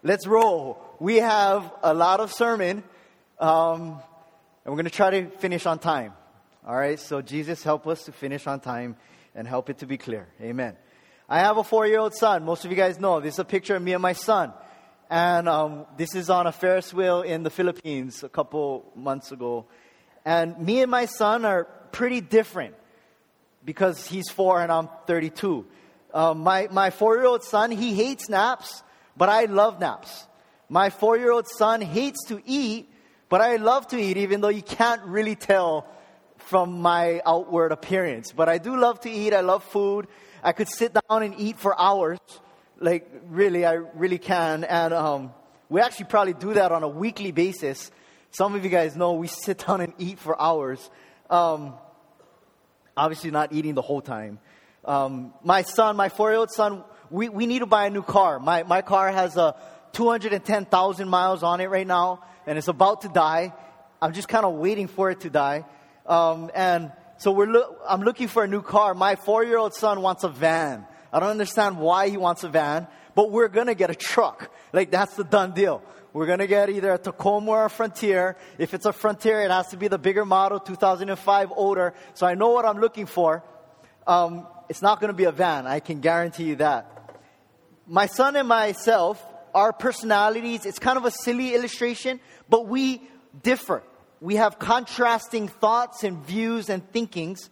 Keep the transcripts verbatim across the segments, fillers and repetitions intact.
let's roll. We have a lot of sermon, um, and we're going to try to finish on time. All right, so Jesus, help us to finish on time and help it to be clear. Amen. I have a four-year-old son. Most of you guys know. This is a picture of me and my son. And um, this is on a Ferris wheel in the Philippines a couple months ago. And me and my son are pretty different because he's four and I'm thirty-two. Um, my, my four-year-old son, he hates naps, but I love naps. My four-year-old son hates to eat, but I love to eat, even though you can't really tell from my outward appearance. But I do love to eat. I love food. I could sit down and eat for hours. Like, really, I really can. And um, we actually probably do that on a weekly basis. Some of you guys know we sit down and eat for hours. Um, obviously not eating the whole time. Um, my son, my four-year-old son, we, we need to buy a new car. My, my car has a two hundred ten thousand miles on it right now, and it's about to die. I'm just kind of waiting for it to die. Um, and so we're lo- I'm looking for a new car. My four-year-old son wants a van. I don't understand why he wants a van, but we're going to get a truck. Like, that's the done deal. We're going to get either a Tacoma or a Frontier. If it's a Frontier, it has to be the bigger model, two thousand five older. So I know what I'm looking for. Um, it's not going to be a van. I can guarantee you that. My son and myself, our personalities, it's kind of a silly illustration, but we differ. We have contrasting thoughts and views and thinkings.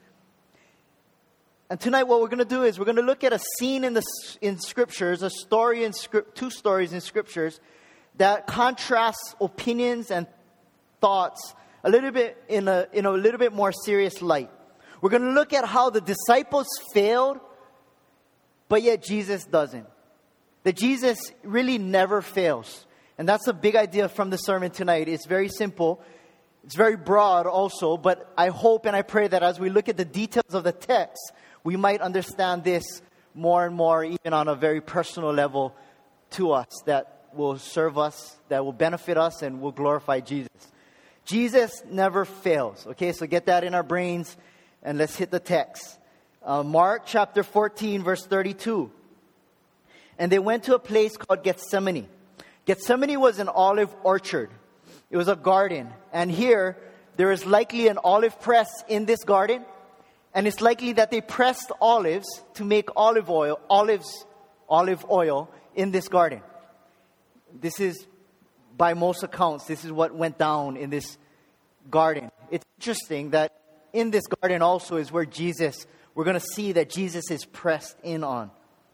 And tonight what we're going to do is we're going to look at a scene in the in scriptures, a story in script, two stories in scriptures that contrasts opinions and thoughts a little bit in a in a little bit more serious light. We're going to look at how the disciples failed, but yet Jesus doesn't. That Jesus really never fails. And that's a big idea from the sermon tonight. It's very simple. It's very broad also, but I hope and I pray that as we look at the details of the text, we might understand this more and more, even on a very personal level to us, that will serve us, that will benefit us, and will glorify Jesus. Jesus never fails. Okay, so get that in our brains, and let's hit the text. Uh, Mark chapter fourteen, verse thirty-two. And they went to a place called Gethsemane. Gethsemane was an olive orchard. It was a garden. And here, there is likely an olive press in this garden. And it's likely that they pressed olives to make olive oil, olives, olive oil in this garden. This is, by most accounts, this is what went down in this garden. It's interesting that in this garden also is where Jesus, we're going to see that Jesus is pressed in on.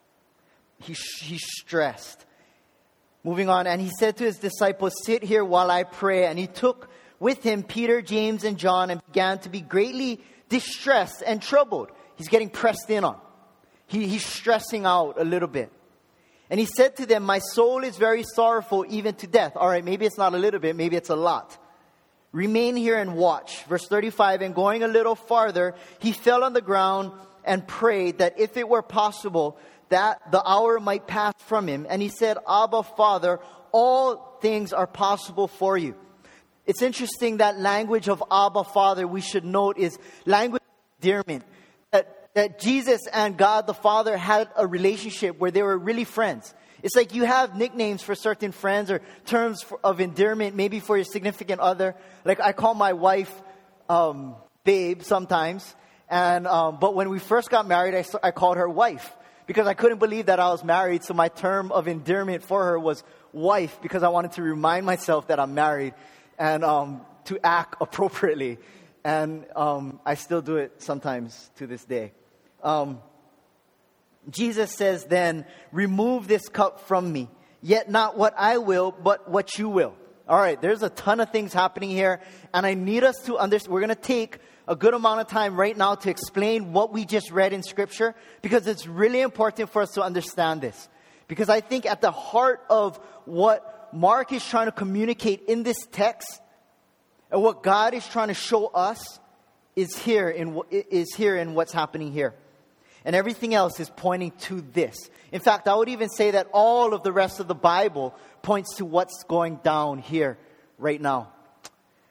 He, he's stressed. Moving on, and he said to his disciples, "Sit here while I pray." And he took with him Peter, James, and John and began to be greatly distressed and troubled. He's getting pressed in on. He, he's stressing out a little bit. And he said to them, "My soul is very sorrowful, even to death." All right, maybe it's not a little bit, maybe it's a lot. "Remain here and watch." Verse thirty-five, and going a little farther, he fell on the ground and prayed that if it were possible, that the hour might pass from him. And he said, "Abba, Father, all things are possible for you." It's interesting that language of Abba, Father, we should note, is language of endearment. That, that Jesus and God the Father had a relationship where they were really friends. It's like you have nicknames for certain friends or terms for, of endearment, maybe for your significant other. Like I call my wife um, babe sometimes. and um, But when we first got married, I, I called her wife. Because I couldn't believe that I was married. So my term of endearment for her was wife. Because I wanted to remind myself that I'm married. And um, to act appropriately. And um, I still do it sometimes to this day. Um, Jesus says then, "Remove this cup from me. Yet not what I will, but what you will." All right, there's a ton of things happening here. And I need us to understand. We're going to take a good amount of time right now to explain what we just read in Scripture. Because it's really important for us to understand this. Because I think at the heart of what Mark is trying to communicate in this text, and what God is trying to show us, is here in is here in what's happening here. And everything else is pointing to this. In fact, I would even say that all of the rest of the Bible points to what's going down here right now.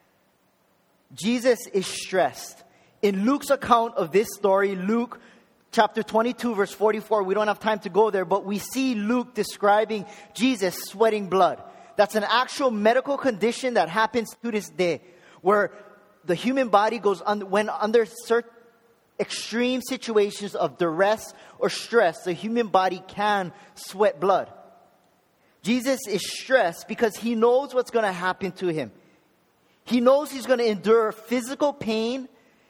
Jesus is stressed. In Luke's account of this story, Luke chapter twenty-two, verse forty-four. We don't have time to go there, but we see Luke describing Jesus sweating blood. That's an actual medical condition that happens to this day, where the human body goes un- when under certain extreme situations of duress or stress, the human body can sweat blood. Jesus is stressed because he knows what's going to happen to him. He knows he's going to endure physical pain,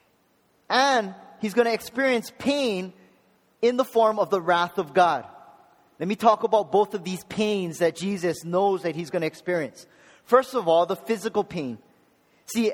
and he's going to experience pain in the form of the wrath of God. Let me talk about both of these pains that Jesus knows that he's going to experience. First of all, the physical pain. See,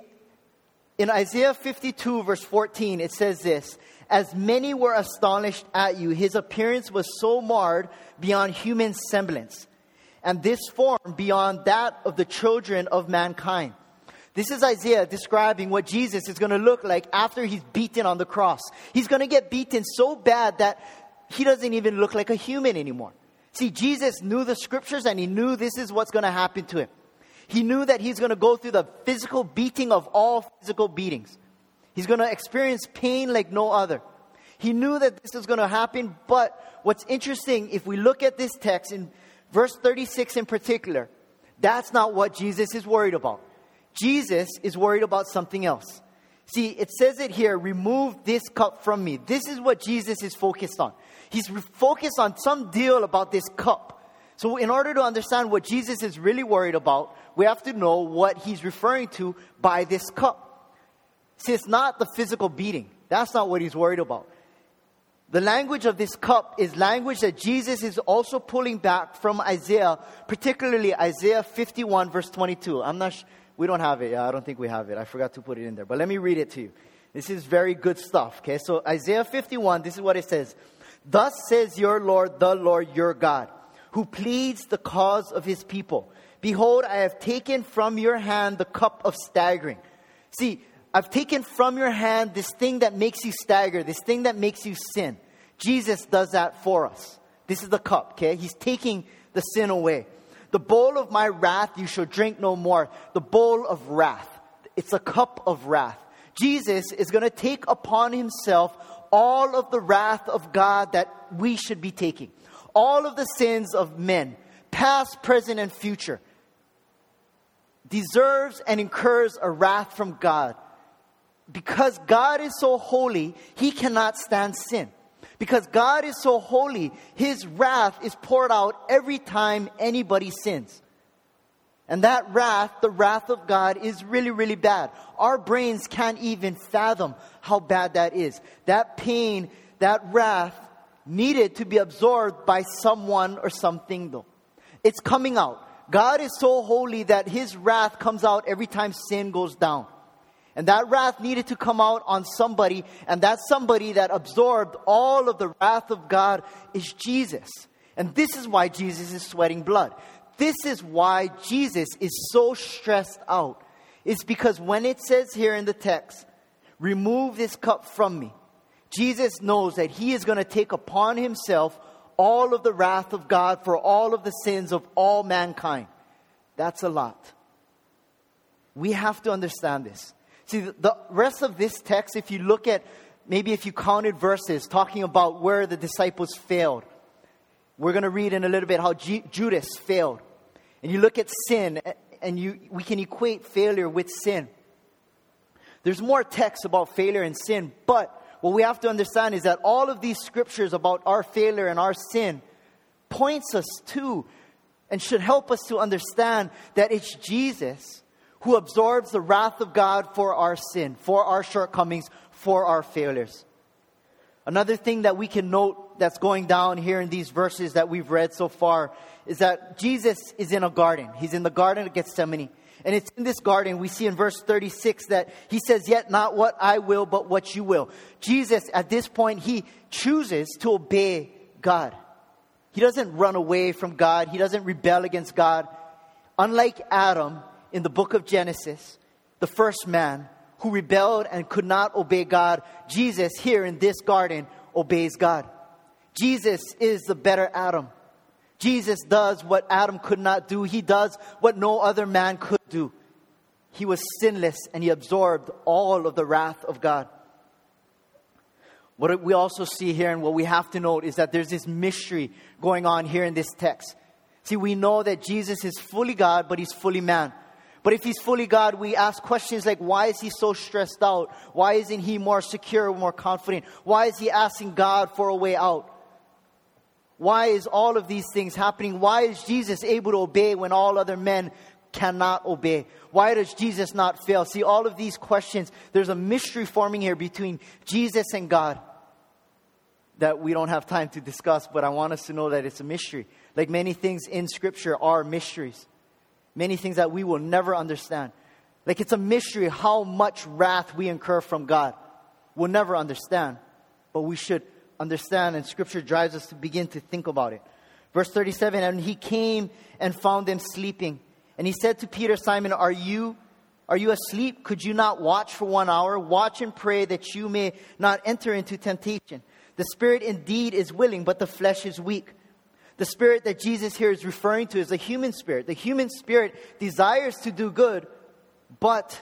in Isaiah fifty-two, verse fourteen, it says this: "As many were astonished at you, his appearance was so marred beyond human semblance, and this form beyond that of the children of mankind." This is Isaiah describing what Jesus is going to look like after he's beaten on the cross. He's going to get beaten so bad that he doesn't even look like a human anymore. See, Jesus knew the scriptures, and he knew this is what's going to happen to him. He knew that he's going to go through the physical beating of all physical beatings. He's going to experience pain like no other. He knew that this was going to happen, but what's interesting, if we look at this text in verse thirty-six in particular, that's not what Jesus is worried about. Jesus is worried about something else. See, it says it here, "Remove this cup from me." This is what Jesus is focused on. He's focused on some deal about this cup. So in order to understand what Jesus is really worried about, we have to know what he's referring to by this cup. See, it's not the physical beating. That's not what he's worried about. The language of this cup is language that Jesus is also pulling back from Isaiah, particularly Isaiah fifty-one, verse twenty-two. I'm not sure. We don't have it. Yeah, I don't think we have it. I forgot to put it in there. But let me read it to you. This is very good stuff. Okay, so Isaiah fifty-one, this is what it says. "Thus says your Lord, the Lord your God, who pleads the cause of his people. Behold, I have taken from your hand the cup of staggering." See, I've taken from your hand this thing that makes you stagger, this thing that makes you sin. Jesus does that for us. This is the cup, okay? He's taking the sin away. "The bowl of my wrath you shall drink no more." The bowl of wrath. It's a cup of wrath. Jesus is going to take upon himself all of the wrath of God that we should be taking. All of the sins of men, past, present, and future, deserves and incurs a wrath from God. Because God is so holy, he cannot stand sin. Because God is so holy, his wrath is poured out every time anybody sins. And that wrath, the wrath of God, is really, really bad. Our brains can't even fathom how bad that is. That pain, that wrath, needed to be absorbed by someone or something, though. It's coming out. God is so holy that his wrath comes out every time sin goes down. And that wrath needed to come out on somebody, and that somebody that absorbed all of the wrath of God is Jesus. And this is why Jesus is sweating blood. This is why Jesus is so stressed out. It's because when it says here in the text, "Remove this cup from me," Jesus knows that he is going to take upon himself all of the wrath of God for all of the sins of all mankind. That's a lot. We have to understand this. See, the rest of this text, if you look at, maybe if you counted verses talking about where the disciples failed, we're going to read in a little bit how G- Judas failed. And you look at sin, and you we can equate failure with sin. There's more text about failure and sin, but what we have to understand is that all of these scriptures about our failure and our sin points us to and should help us to understand that it's Jesus who absorbs the wrath of God for our sin, for our shortcomings, for our failures. Another thing that we can note that's going down here in these verses that we've read so far is that Jesus is in a garden. He's in the Garden of Gethsemane. And it's in this garden, we see in verse thirty-six that he says, "Yet not what I will, but what you will." Jesus, at this point, he chooses to obey God. He doesn't run away from God. He doesn't rebel against God. Unlike Adam in the book of Genesis, the first man who rebelled and could not obey God, Jesus here in this garden obeys God. Jesus is the better Adam. Jesus does what Adam could not do. He does what no other man could do. He was sinless and he absorbed all of the wrath of God. What we also see here and what we have to note is that there's this mystery going on here in this text. See, we know that Jesus is fully God, but He's fully man. But if He's fully God, we ask questions like, why is He so stressed out? Why isn't He more secure, more confident? Why is He asking God for a way out? Why is all of these things happening? Why is Jesus able to obey when all other men cannot obey? Why does Jesus not fail? See, all of these questions, there's a mystery forming here between Jesus and God that we don't have time to discuss, but I want us to know that it's a mystery. Like many things in Scripture are mysteries. Many things that we will never understand. Like it's a mystery how much wrath we incur from God. We'll never understand, but we should understand, and Scripture drives us to begin to think about it. Verse thirty-seven, and He came and found them sleeping. And He said to Peter, Simon, are you, are you asleep? Could you not watch for one hour? Watch and pray that you may not enter into temptation. The spirit indeed is willing, but the flesh is weak. The spirit that Jesus here is referring to is the human spirit. The human spirit desires to do good, but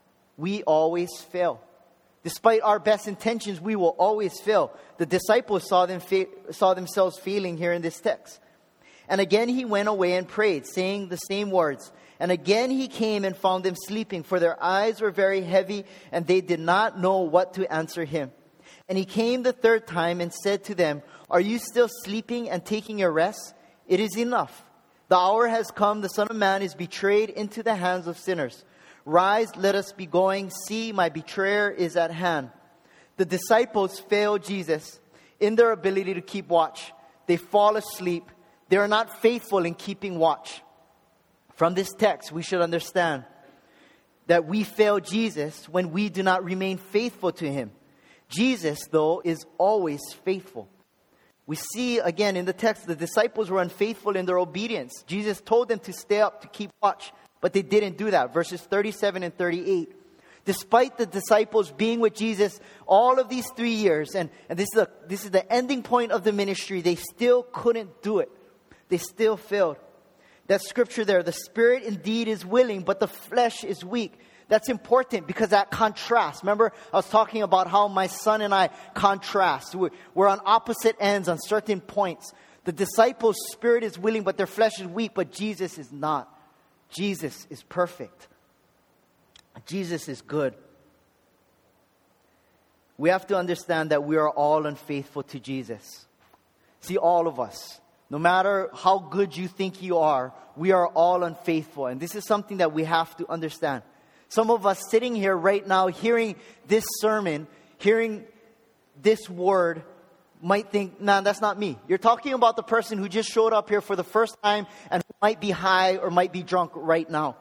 we always fail. Despite our best intentions, we will always fail. The disciples saw them fa- saw themselves failing here in this text. And again He went away and prayed, saying the same words. And again He came and found them sleeping, for their eyes were very heavy, and they did not know what to answer Him. And He came the third time and said to them, are you still sleeping and taking your rest? It is enough. The hour has come, the Son of Man is betrayed into the hands of sinners. Rise, let us be going. See, my betrayer is at hand. The disciples fail Jesus in their ability to keep watch. They fall asleep. They are not faithful in keeping watch. From this text, we should understand that we fail Jesus when we do not remain faithful to Him. Jesus, though, is always faithful. We see again in the text, the disciples were unfaithful in their obedience. Jesus told them to stay up, to keep watch, but they didn't do that. Verses thirty-seven and thirty-eight. Despite the disciples being with Jesus all of these three years, and, and this is a, this is the ending point of the ministry, they still couldn't do it. They still failed. That scripture there, the spirit indeed is willing, but the flesh is weak. That's important because that contrast. Remember, I was talking about how my son and I contrast. We're, we're on opposite ends on certain points. The disciples' spirit is willing, but their flesh is weak, but Jesus is not. Jesus is perfect. Jesus is good. We have to understand that we are all unfaithful to Jesus. See, all of us. No matter how good you think you are, we are all unfaithful. And this is something that we have to understand. Some of us sitting here right now, hearing this sermon, hearing this word, might think, nah, that's not me. You're talking about the person who just showed up here for the first time and who might be high or might be drunk right now.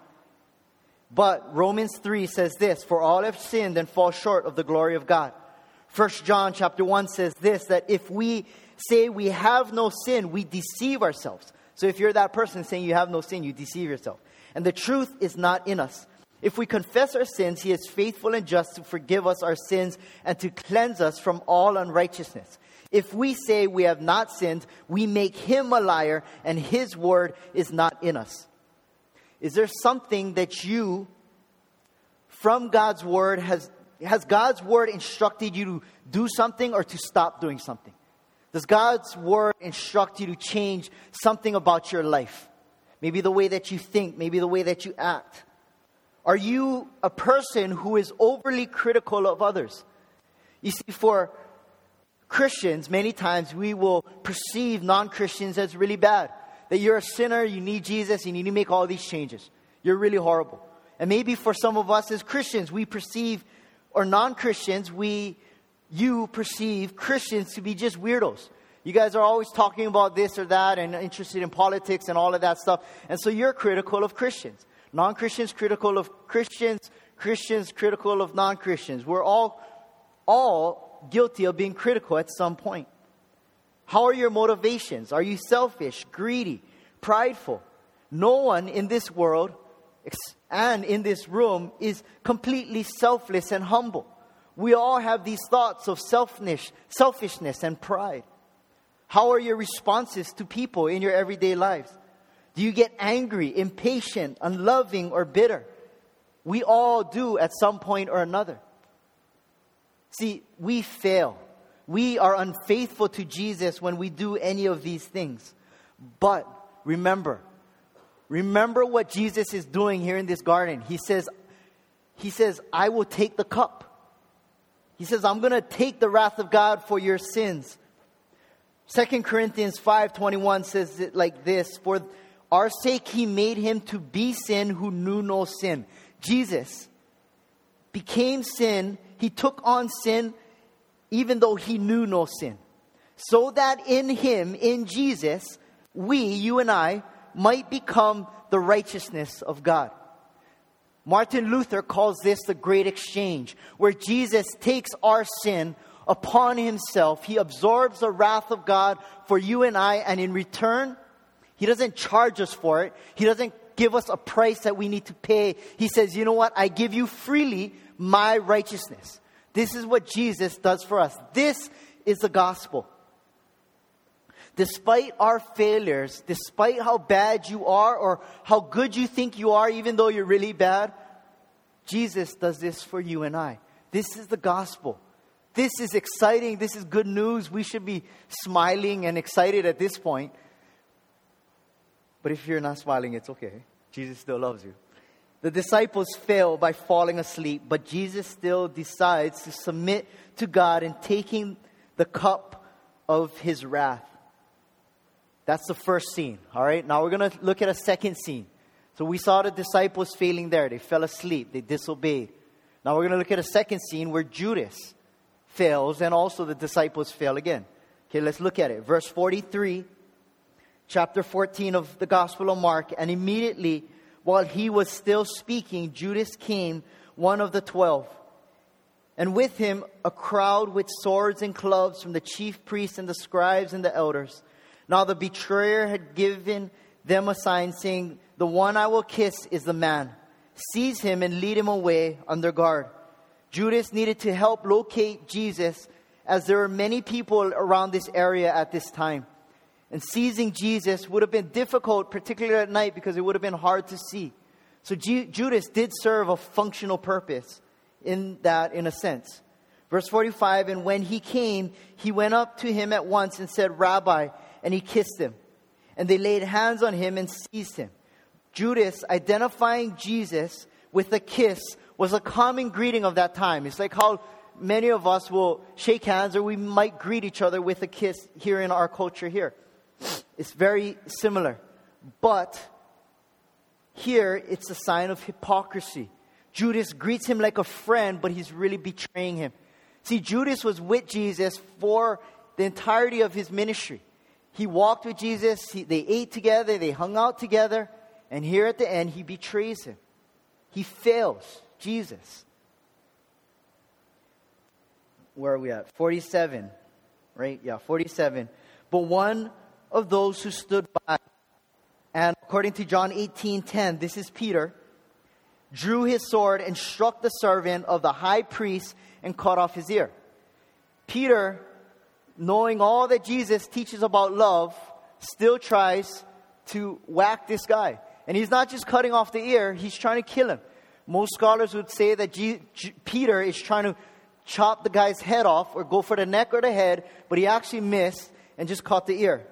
But Romans three says this, for all have sinned and fall short of the glory of God. First John chapter one says this, that if we say we have no sin, we deceive ourselves. So if you're that person saying you have no sin, you deceive yourself. And the truth is not in us. If we confess our sins, He is faithful and just to forgive us our sins and to cleanse us from all unrighteousness. If we say we have not sinned, we make Him a liar and His word is not in us. Is there something that you, from God's word, has, has God's word instructed you to do something or to stop doing something? Does God's word instruct you to change something about your life? Maybe the way that you think, maybe the way that you act. Are you a person who is overly critical of others? You see, for Christians, many times we will perceive non-Christians as really bad. That you're a sinner, you need Jesus, you need to make all these changes. You're really horrible. And maybe for some of us as Christians, we perceive, or non-Christians, we, you perceive Christians to be just weirdos. You guys are always talking about this or that and interested in politics and all of that stuff. And so you're critical of Christians. Non-Christians critical of Christians, Christians critical of non-Christians. We're all, all guilty of being critical at some point. How are your motivations? Are you selfish, greedy, prideful? No one in this world and in this room is completely selfless and humble. We all have these thoughts of selfishness, selfishness and pride. How are your responses to people in your everyday lives? Do you get angry, impatient, unloving, or bitter? We all do at some point or another. See, we fail. We are unfaithful to Jesus when we do any of these things. But remember, remember what Jesus is doing here in this garden. He says, He says, I will take the cup. He says, I'm going to take the wrath of God for your sins. Second Corinthians five twenty-one says it like this: for our sake he made him to be sin who knew no sin. Jesus became sin. He took on sin even though he knew no sin. So that in him, in Jesus, we, you and I, might become the righteousness of God. Martin Luther calls this the great exchange, where Jesus takes our sin upon himself. He absorbs the wrath of God for you and I, and in return, he doesn't charge us for it. He doesn't give us a price that we need to pay. He says, you know what? I give you freely my righteousness. This is what Jesus does for us. This is the gospel. Despite our failures, despite how bad you are or how good you think you are, even though you're really bad, Jesus does this for you and I. This is the gospel. This is exciting. This is good news. We should be smiling and excited at this point. But if you're not smiling, it's okay. Jesus still loves you. The disciples fail by falling asleep, but Jesus still decides to submit to God and taking the cup of his wrath. That's the first scene, all right? Now we're going to look at a second scene. So we saw the disciples failing there. They fell asleep. They disobeyed. Now we're going to look at a second scene where Judas fails and also the disciples fail again. Okay, let's look at it. Verse forty-three, chapter fourteen of the Gospel of Mark. And immediately, while he was still speaking, Judas came, one of the twelve. And with him a crowd with swords and clubs from the chief priests and the scribes and the elders. Now the betrayer had given them a sign saying, the one I will kiss is the man. Seize him and lead him away under guard. Judas needed to help locate Jesus, as there were many people around this area at this time. And seizing Jesus would have been difficult, particularly at night, because it would have been hard to see. So G- Judas did serve a functional purpose in that, in a sense. Verse forty-five, and when he came, he went up to him at once and said, Rabbi, and he kissed him. And they laid hands on him and seized him. Judas, identifying Jesus with a kiss, was a common greeting of that time. It's like how many of us will shake hands, or we might greet each other with a kiss here in our culture here. It's very similar. But here, it's a sign of hypocrisy. Judas greets him like a friend, but he's really betraying him. See, Judas was with Jesus for the entirety of his ministry. He walked with Jesus. He, they ate together. They hung out together. And here at the end, he betrays him. He fails Jesus. Where are we at? forty-seven. Right? Yeah, forty-seven. But one of those who stood by, and according to John eighteen ten, this is Peter, drew his sword and struck the servant of the high priest and cut off his ear. Peter, knowing all that Jesus teaches about love, still tries to whack this guy. And he's not just cutting off the ear, he's trying to kill him. Most scholars would say that G- G- Peter is trying to chop the guy's head off or go for the neck or the head, but he actually missed and just caught the ear.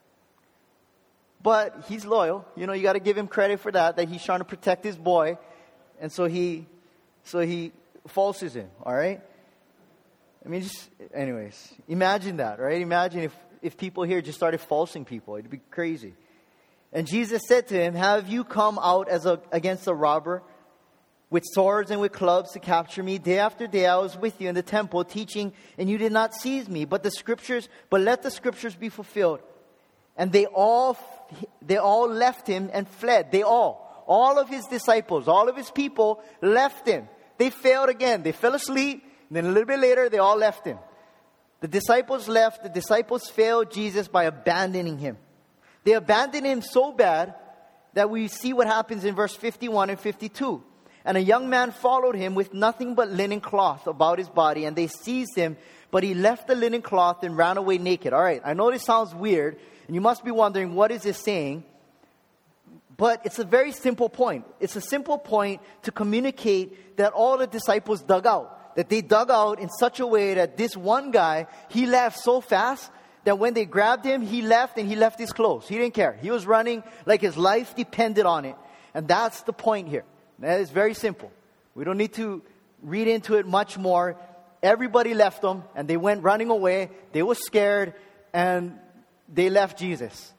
But he's loyal. You know, you got to give him credit for that, that he's trying to protect his boy. And so he, so he falses him, all right? I mean, just, anyways, imagine that, right? Imagine if, if people here just started falsing people. It'd be crazy. And Jesus said to him, have you come out as a, against a robber with swords and with clubs to capture me? Day after day I was with you in the temple teaching, and you did not seize me. But the scriptures, but let the scriptures be fulfilled. And they all, they all left him and fled. They all, all of his disciples, all of his people left him. They failed again. They fell asleep. And then a little bit later, they all left him. The disciples left. The disciples failed Jesus by abandoning him. They abandoned him so bad that we see what happens in verse fifty-one and fifty-two. And a young man followed him with nothing but linen cloth about his body. And they seized him, but he left the linen cloth and ran away naked. All right, I know this sounds weird. And you must be wondering, what is this saying? But it's a very simple point. It's a simple point to communicate that all the disciples dug out. that they dug out in such a way that this one guy, he left so fast that when they grabbed him, he left and he left his clothes. He didn't care. He was running like his life depended on it. And that's the point here. That is very simple. We don't need to read into it much more. Everybody left them and they went running away. They were scared and they left Jesus.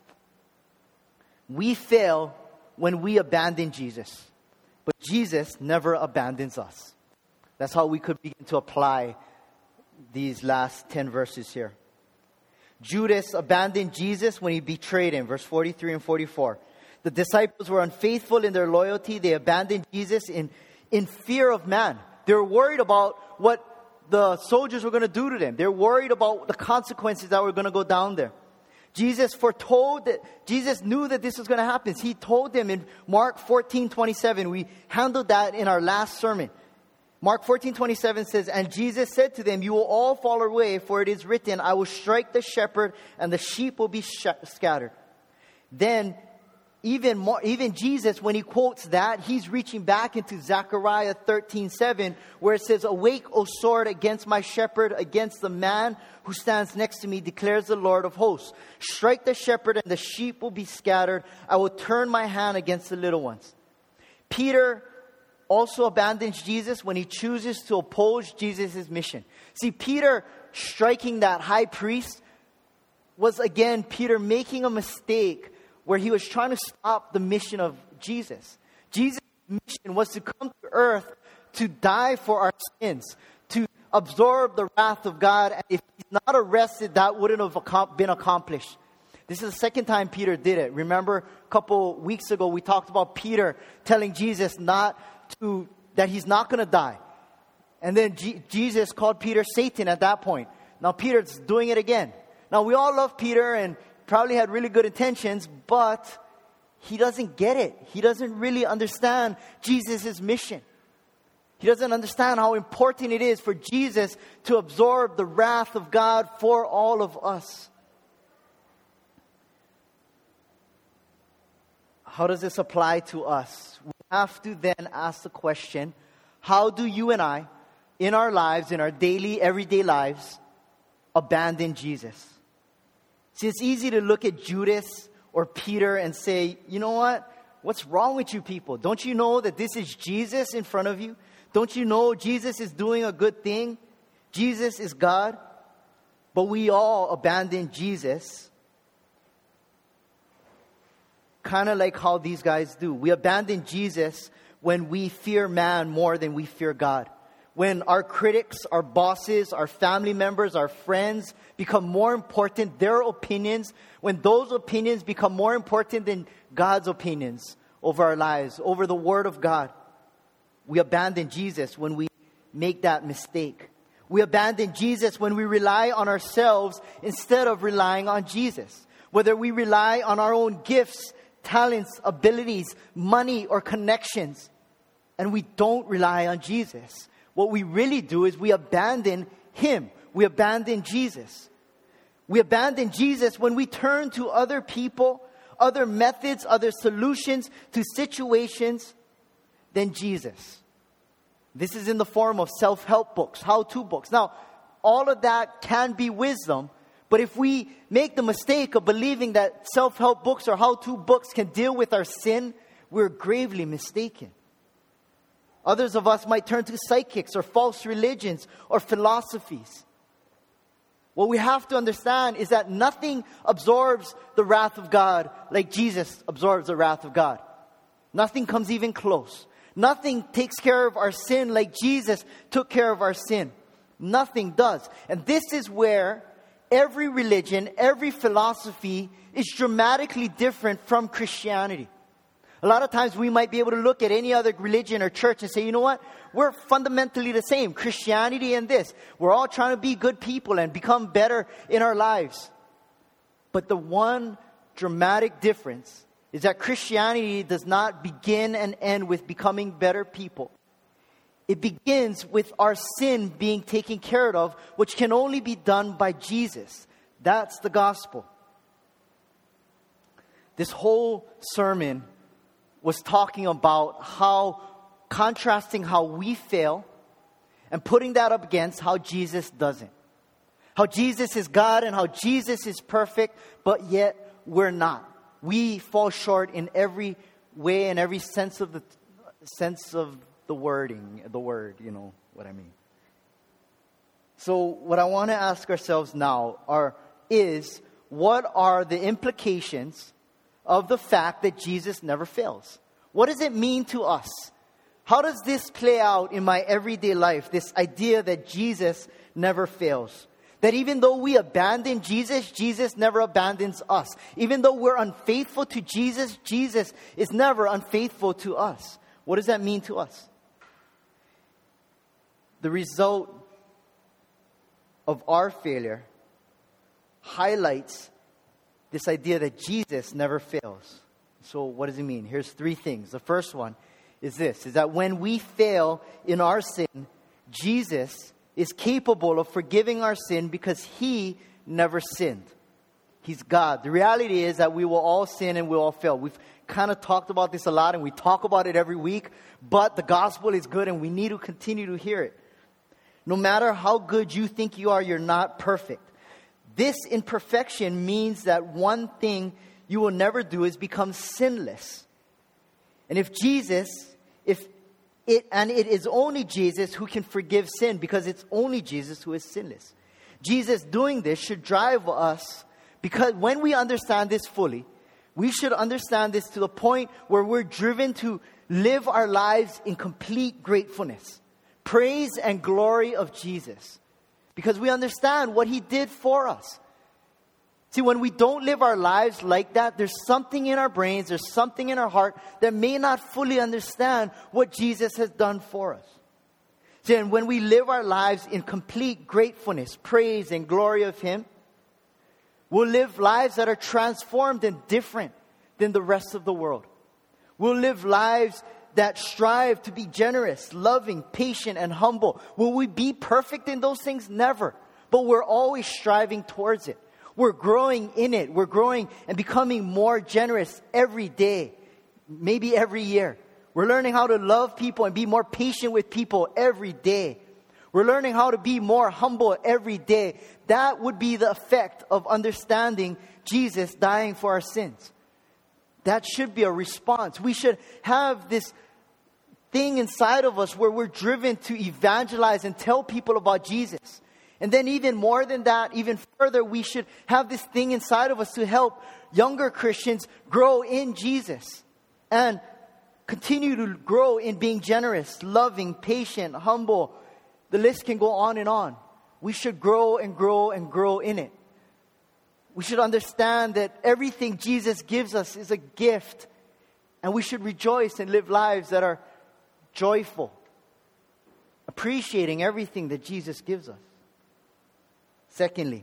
We fail when we abandon Jesus. But Jesus never abandons us. That's how we could begin to apply these last ten verses here. Judas abandoned Jesus when he betrayed him. Verse forty-three and forty-four. The disciples were unfaithful in their loyalty. They abandoned Jesus in, in fear of man. They were worried about what the soldiers were going to do to them. They're worried about the consequences that were going to go down there. Jesus foretold that, Jesus knew that this was going to happen. He told them in Mark fourteen twenty-seven. We handled that in our last sermon. Mark fourteen twenty-seven says, and Jesus said to them, you will all fall away, for it is written, I will strike the shepherd and the sheep will be sh- scattered. Then even more, even Jesus, when he quotes that, he's reaching back into Zechariah thirteen seven, where it says, awake, O sword, against my shepherd, against the man who stands next to me, declares the Lord of hosts. Strike the shepherd and the sheep will be scattered. I will turn my hand against the little ones. Peter also abandons Jesus when he chooses to oppose Jesus' mission. See, Peter striking that high priest was, again, Peter making a mistake where he was trying to stop the mission of Jesus. Jesus' mission was to come to earth to die for our sins, to absorb the wrath of God. And if he's not arrested, that wouldn't have been accomplished. This is the second time Peter did it. Remember, a couple weeks ago, we talked about Peter telling Jesus not to, that he's not going to die. And then G- Jesus called Peter Satan at that point. Now Peter's doing it again. Now we all love Peter and probably had really good intentions, but he doesn't get it. He doesn't really understand Jesus' mission. He doesn't understand how important it is for Jesus to absorb the wrath of God for all of us. How does this apply to us? We have to then ask the question, how do you and I, in our lives, in our daily, everyday lives, abandon Jesus? See, it's easy to look at Judas or Peter and say, you know what? What's wrong with you people? Don't you know that this is Jesus in front of you? Don't you know Jesus is doing a good thing? Jesus is God. But we all abandon Jesus, kind of like how these guys do. We abandon Jesus when we fear man more than we fear God. When our critics, our bosses, our family members, our friends become more important, their opinions, when those opinions become more important than God's opinions over our lives, over the Word of God, we abandon Jesus when we make that mistake. We abandon Jesus when we rely on ourselves instead of relying on Jesus. Whether we rely on our own gifts, talents, abilities, money, or connections, and we don't rely on Jesus. What we really do is we abandon Him. We abandon Jesus. We abandon Jesus when we turn to other people, other methods, other solutions to situations than Jesus. This is in the form of self-help books, how-to books. Now, all of that can be wisdom, but if we make the mistake of believing that self-help books or how-to books can deal with our sin, we're gravely mistaken. Others of us might turn to psychics or false religions or philosophies. What we have to understand is that nothing absorbs the wrath of God like Jesus absorbs the wrath of God. Nothing comes even close. Nothing takes care of our sin like Jesus took care of our sin. Nothing does. And this is where every religion, every philosophy is dramatically different from Christianity. A lot of times we might be able to look at any other religion or church and say, you know what? We're fundamentally the same. Christianity and this. We're all trying to be good people and become better in our lives. But the one dramatic difference is that Christianity does not begin and end with becoming better people. It begins with our sin being taken care of, which can only be done by Jesus. That's the gospel. This whole sermon was talking about how, contrasting how we fail and putting that up against how Jesus doesn't. How Jesus is God and how Jesus is perfect, but yet we're not. We fall short in every way, in every sense of the sense of the wording, the word, you know what I mean. So what I want to ask ourselves now are, is, what are the implications of the fact that Jesus never fails? What does it mean to us? How does this play out in my everyday life, this idea that Jesus never fails? That even though we abandon Jesus, Jesus never abandons us. Even though we're unfaithful to Jesus, Jesus is never unfaithful to us. What does that mean to us? The result of our failure highlights this idea that Jesus never fails. So what does it mean? Here's three things. The first one is this, is that when we fail in our sin, Jesus is capable of forgiving our sin because He never sinned. He's God. The reality is that we will all sin and we'll all fail. We've kind of talked about this a lot and we talk about it every week, but the gospel is good and we need to continue to hear it. No matter how good you think you are, you're not perfect. This imperfection means that one thing you will never do is become sinless. And if Jesus, if it, and it is only Jesus who can forgive sin, because it's only Jesus who is sinless. Jesus doing this should drive us, because when we understand this fully, we should understand this to the point where we're driven to live our lives in complete gratefulness, praise and glory of Jesus, because we understand what He did for us. See, when we don't live our lives like that, there's something in our brains, there's something in our heart that may not fully understand what Jesus has done for us. See, and when we live our lives in complete gratefulness, praise and glory of Him, we'll live lives that are transformed and different than the rest of the world. We'll live lives that strive to be generous, loving, patient, and humble. Will we be perfect in those things? Never. But we're always striving towards it. We're growing in it. We're growing and becoming more generous every day, maybe every year. We're learning how to love people and be more patient with people every day. We're learning how to be more humble every day. That would be the effect of understanding Jesus dying for our sins. That should be a response. We should have this thing inside of us where we're driven to evangelize and tell people about Jesus. And then even more than that, even further, we should have this thing inside of us to help younger Christians grow in Jesus and continue to grow in being generous, loving, patient, humble. The list can go on and on. We should grow and grow and grow in it. We should understand that everything Jesus gives us is a gift. And we should rejoice and live lives that are joyful, appreciating everything that Jesus gives us. Secondly,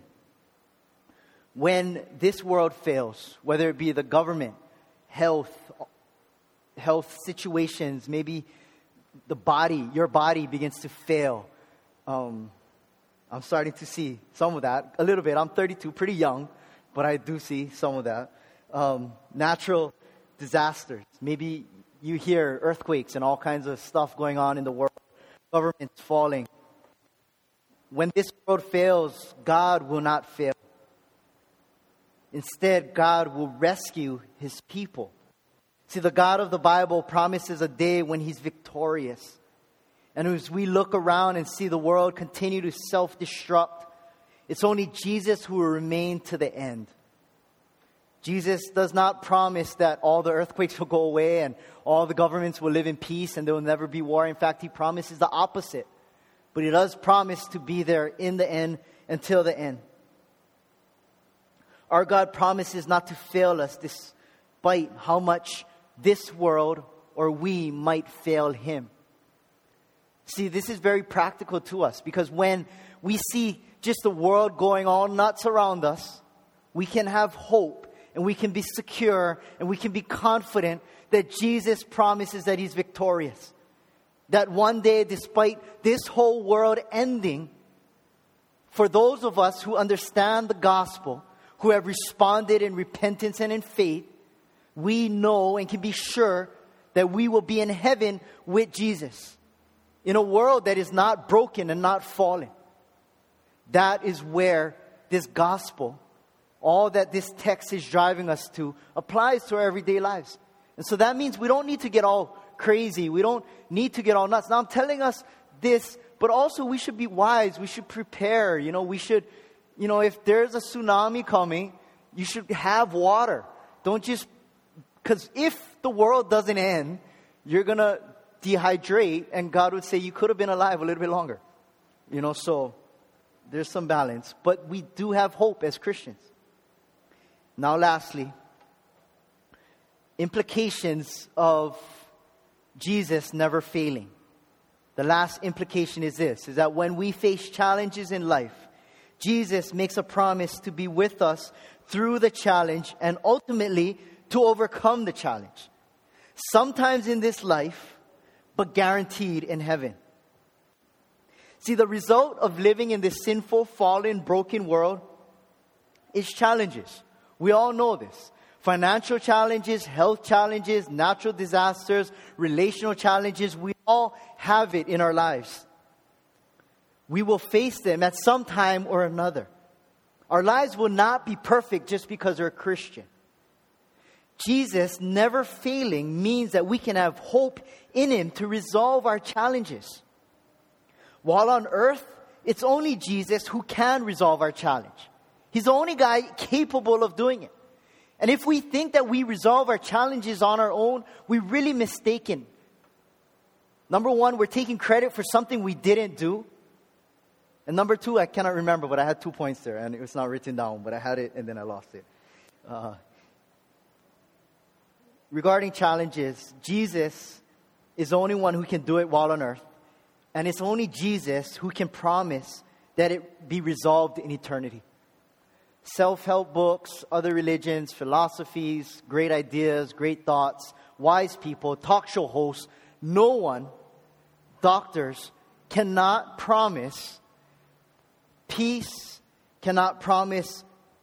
when this world fails, whether it be the government, health, health situations, maybe the body, your body begins to fail. Um, I'm starting to see some of that, a little bit. I'm thirty-two, pretty young, but I do see some of that. Um, natural disasters. Maybe you hear earthquakes and all kinds of stuff going on in the world. Governments falling. When this world fails, God will not fail. Instead, God will rescue His people. See, the God of the Bible promises a day when He's victorious. And as we look around and see the world continue to self-destruct, it's only Jesus who will remain to the end. Jesus does not promise that all the earthquakes will go away and all the governments will live in peace and there will never be war. In fact, He promises the opposite. But He does promise to be there in the end, until the end. Our God promises not to fail us despite how much this world or we might fail Him. See, this is very practical to us, because when we see just the world going all nuts around us, we can have hope and we can be secure and we can be confident that Jesus promises that He's victorious. That one day, despite this whole world ending, for those of us who understand the gospel, who have responded in repentance and in faith, we know and can be sure that we will be in heaven with Jesus. in a world that is not broken and not fallen. That is where this gospel, all that this text is driving us to, applies to our everyday lives. And so that means we don't need to get all crazy. We don't need to get all nuts. Now I'm telling us this, but also we should be wise. We should prepare. You know, we should, you know, if there's a tsunami coming, you should have water. Don't just, because if the world doesn't end, you're going to dehydrate, and God would say you could have been alive a little bit longer. You know, so there's some balance. But we do have hope as Christians. Now lastly, implications of Jesus never failing. The last implication is this, is that when we face challenges in life, Jesus makes a promise to be with us through the challenge and ultimately to overcome the challenge. Sometimes in this life, but guaranteed in heaven. See, the result of living in this sinful, fallen, broken world is challenges. We all know this. Financial challenges, health challenges, natural disasters, relational challenges. We all have it in our lives. We will face them at some time or another. Our lives will not be perfect just because we're a Christian. Jesus never failing means that we can have hope in Him to resolve our challenges. While on earth, it's only Jesus who can resolve our challenge. He's the only guy capable of doing it. And if we think that we resolve our challenges on our own, we're really mistaken. Number one, we're taking credit for something we didn't do. And number two, I cannot remember, but I had two points there, and it was not written down, but I had it, and then I lost it. Uh, regarding challenges, Jesus is the only one who can do it while on earth. And it's only Jesus who can promise that it be resolved in eternity. Self-help books, other religions, philosophies, great ideas, great thoughts, wise people, talk show hosts, no one, doctors, cannot promise peace, cannot promise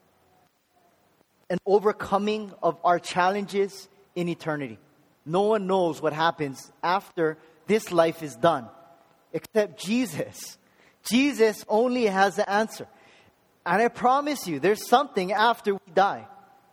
an overcoming of our challenges in eternity. No one knows what happens after this life is done, except Jesus. Jesus only has the answer. And I promise you, there's something after we die.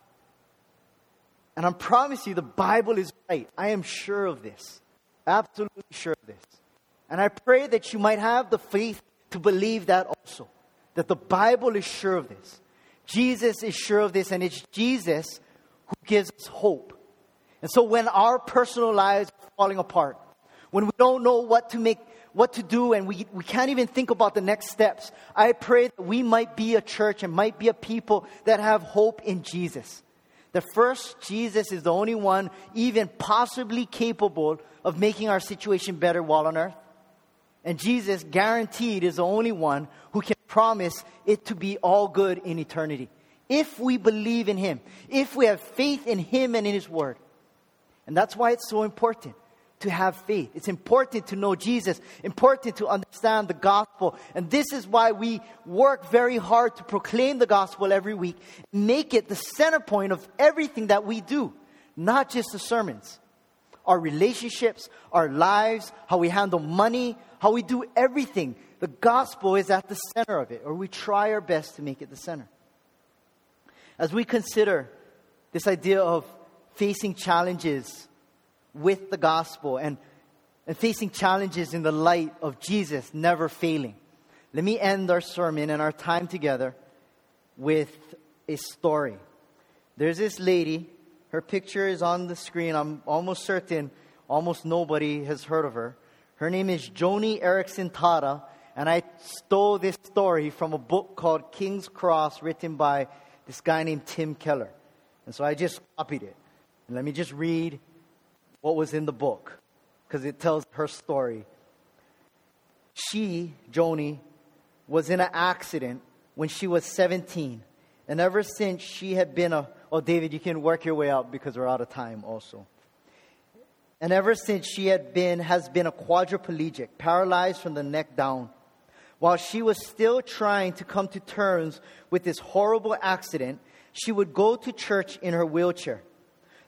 And I promise you, the Bible is right. I am sure of this. Absolutely sure of this. And I pray that you might have the faith to believe that also. That the Bible is sure of this. Jesus is sure of this, and it's Jesus who gives us hope. And so when our personal lives are falling apart, when we don't know what to make, what to do, and we, we can't even think about the next steps, I pray that we might be a church and might be a people that have hope in Jesus. The first, Jesus is the only one even possibly capable of making our situation better while on earth. And Jesus, guaranteed, is the only one who can promise it to be all good in eternity. If we believe in Him, if we have faith in Him and in His Word. And that's why it's so important to have faith. It's important to know Jesus, important to understand the gospel. And this is why we work very hard to proclaim the gospel every week. Make it the center point of everything that we do, not just the sermons. Our relationships, our lives, how we handle money, how we do everything. The gospel is at the center of it, or we try our best to make it the center. As we consider this idea of facing challenges with the gospel and, and facing challenges in the light of Jesus never failing, let me end our sermon and our time together with a story. There's this lady. Her picture is on the screen. I'm almost certain almost nobody has heard of her. Her name is Joni Eareckson Tada, and I stole this story from a book called King's Cross, written by this guy named Tim Keller. And so I just copied it. And let me just read what was in the book, because it tells her story. She, Joni, was in an accident when she was seventeen. And ever since she had been a... Oh, David, you can work your way up because we're out of time also. And ever since she had been, has been a quadriplegic, paralyzed from the neck down. While she was still trying to come to terms with this horrible accident, she would go to church in her wheelchair.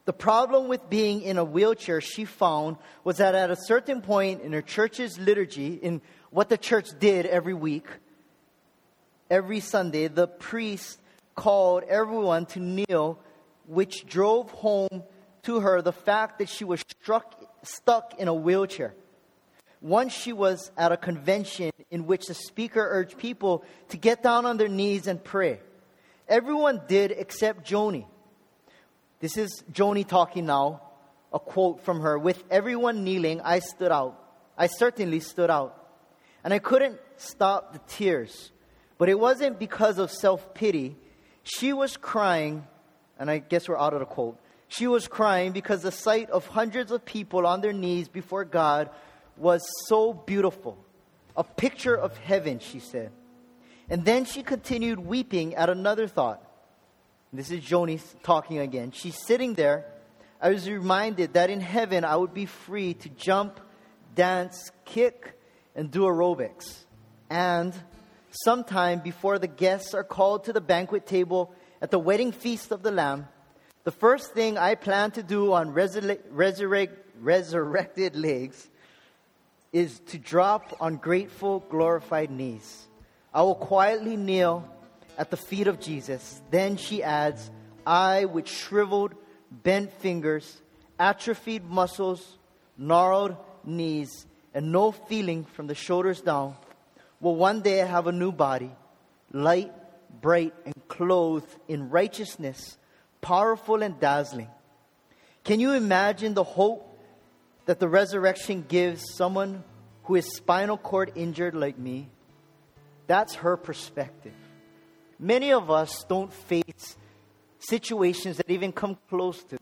The problem with being in a wheelchair, she found, was that at a certain point in her church's liturgy, in what the church did every week, every Sunday, the priest called everyone to kneel, which drove home to her the fact that she was struck, stuck in a wheelchair. Once she was at a convention in which the speaker urged people to get down on their knees and pray. Everyone did except Joni. This is Joni talking now, a quote from her. With everyone kneeling, I stood out. I certainly stood out. And I couldn't stop the tears. But it wasn't because of self-pity. She was crying, and I guess we're out of the quote. She was crying because the sight of hundreds of people on their knees before God was so beautiful. A picture of heaven, she said. And then she continued weeping at another thought. This is Joni talking again. She's sitting there. I was reminded that in heaven I would be free to jump, dance, kick, and do aerobics. And sometime before the guests are called to the banquet table at the wedding feast of the Lamb, the first thing I plan to do on resur- resurrect, resurrected legs is to drop on grateful, glorified knees. I will quietly kneel at the feet of Jesus. Then she adds, I with shriveled, bent fingers, atrophied muscles, gnarled knees, and no feeling from the shoulders down, will one day have a new body, light, bright, and clothed in righteousness, powerful and dazzling. Can you imagine the hope that the resurrection gives someone who is spinal cord injured like me? That's her perspective. Many of us don't face situations that even come close to.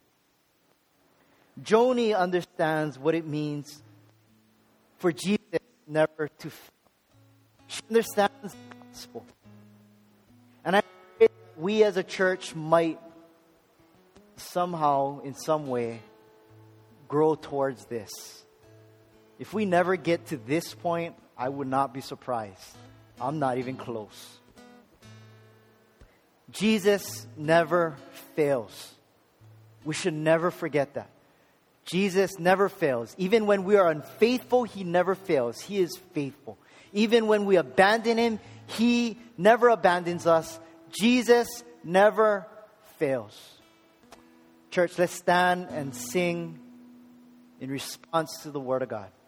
Joni understands what it means for Jesus never to fail. She understands the gospel. And I pray that we as a church might somehow, in some way, grow towards this. If we never get to this point, I would not be surprised. I'm not even close. Jesus never fails. We should never forget that. Jesus never fails. Even when we are unfaithful, He never fails. He is faithful. Even when we abandon Him, He never abandons us. Jesus never fails. Church, let's stand and sing in response to the Word of God.